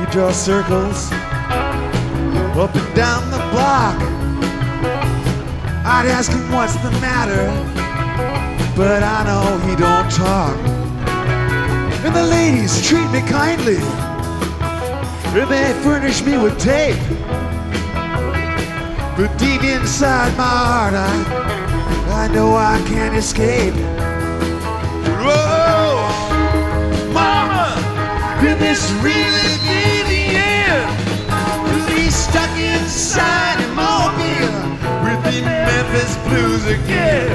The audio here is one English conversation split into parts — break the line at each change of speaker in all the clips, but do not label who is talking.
draw circles up and down the block. I'd ask him what's the matter, but I know he don't talk. And the ladies treat me kindly, and they furnish me with tape. But deep inside my heart, I know I can't escape. Whoa, mama, can this really be the end? To be stuck inside a mobile with the Memphis Blues again.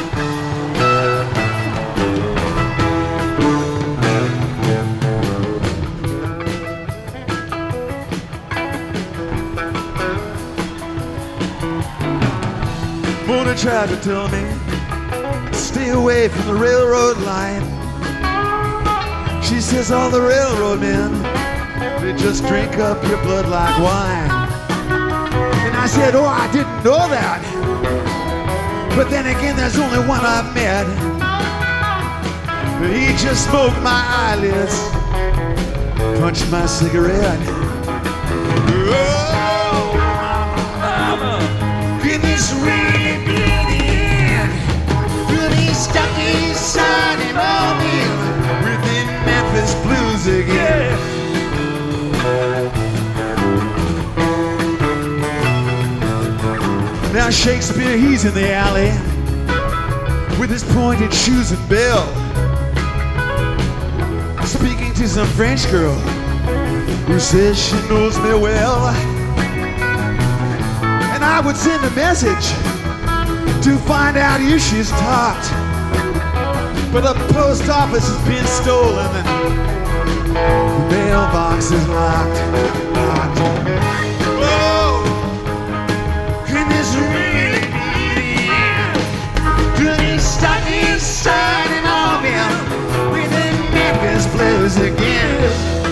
Mona tried to tell me, stay away from the railroad line. She says all the railroad men, they just drink up your blood like wine. And I said, oh, I didn't know that. But then again, there's only one I've met. He just smoked my eyelids, punched my cigarette. Oh, mama, can this really be the end? To be stuck inside an mobile with the Memphis Blues again. Now Shakespeare, he's in the alley with his pointed shoes and bell, speaking to some French girl who says she knows me well. And I would send a message to find out if she's talked, but the post office has been stolen and the mailbox is locked. Oh, can this really be the end? To be stuck inside an oven with the Memphis Blues again.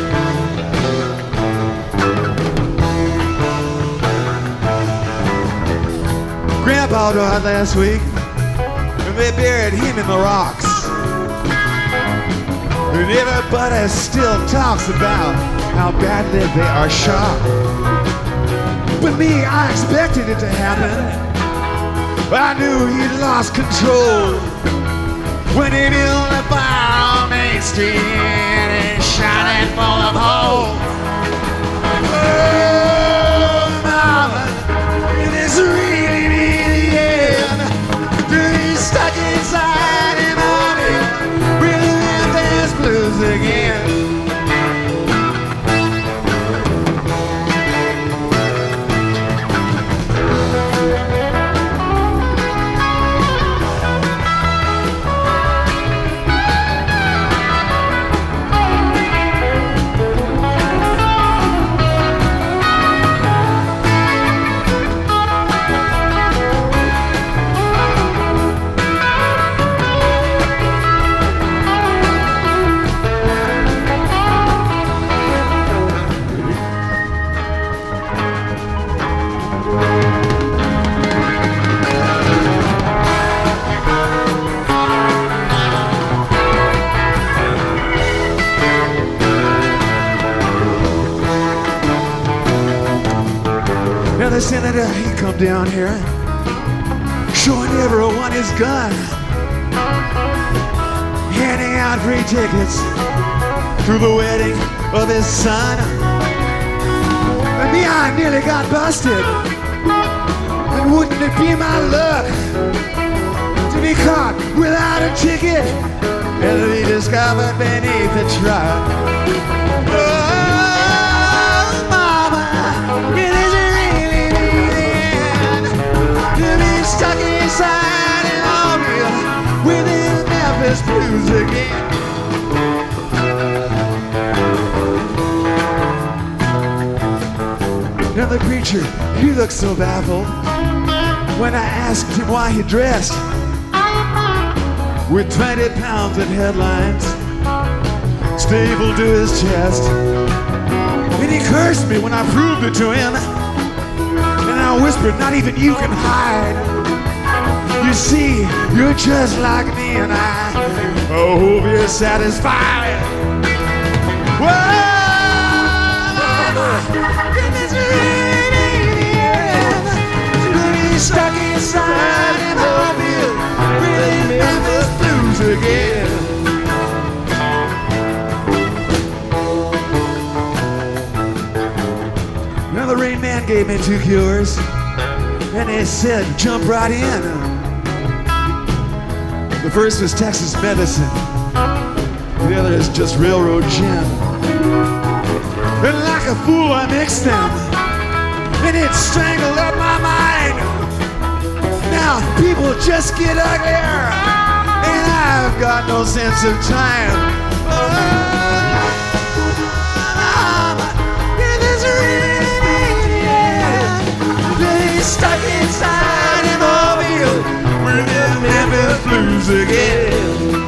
Grandpa died last week, and they buried him in the rocks. And everybody still talks about how badly they are shot. But me, I expected it to happen. I knew he'd lost control when he built a fire on Main Street and shot it full of holes. Oh, mama, it is really the end. To be stuck inside an army with the Memphis Blues again. Now the senator, he come down here, showing everyone his gun, handing out free tickets to the wedding of his son. And me, I nearly got busted. And wouldn't it be my luck to be caught without a ticket and to be discovered beneath the truck? Oh, mama, it is stuck inside an automobile with the Memphis Blues again. Now the preacher, he looked so baffled when I asked him why he dressed with 20 pounds in headlines stapled to his chest. And he cursed me when I proved it to him. And I whispered, not even you can hide. You see, you're just like me, and I hope you're satisfied. Whoa, And this really the end. Be stuck inside in Mobile, with Memphis blues again. Now the Rain Man gave me 2 cures, and he said, jump right in. The first was Texas medicine, the other is just railroad gin. And like a fool I mixed them, and it strangled up my mind. Now people just get uglier, and I've got no sense of time. It is really yeah. Stuck inside in Mobile, with the Memphis blues again.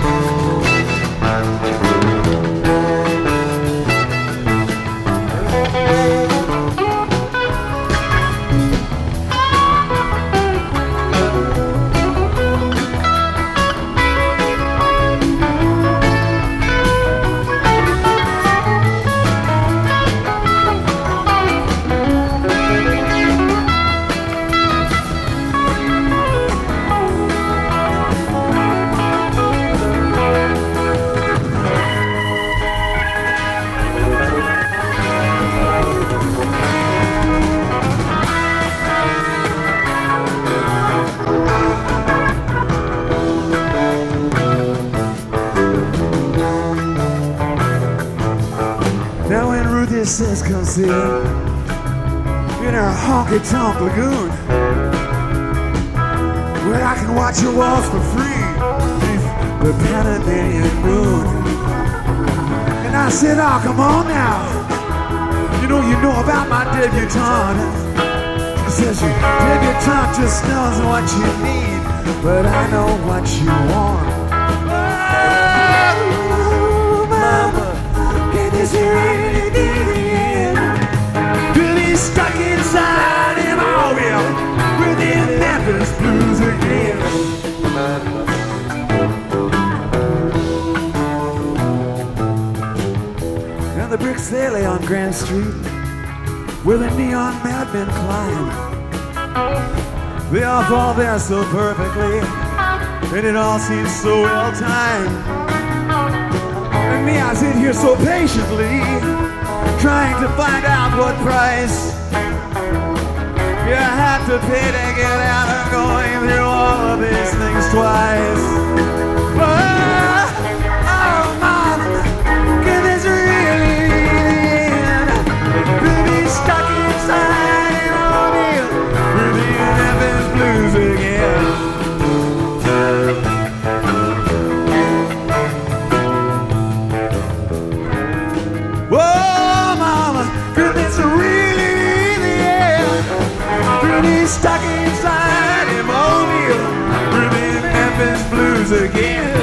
Says come see in our honky-tonk lagoon, where I can watch your walls for free beneath the Panamanian moon. And I said, oh, come on now, you know about my debutante. She says your debutante just knows what you need, but I know what you want. Oh, mama, it is really stuck inside in Mobile, with the Memphis blues again. And the bricks they lay on Grand Street, where the neon madmen climb, they all fall there so perfectly, and it all seems so well timed. And me, I sit here so patiently, trying to find out what price you have to pay to get out of going through all of these things twice. Oh, mama, can this really end? Be stuck inside in Mobile, with the Memphis blues again. Stuck inside in Mobile, with the Memphis blues again.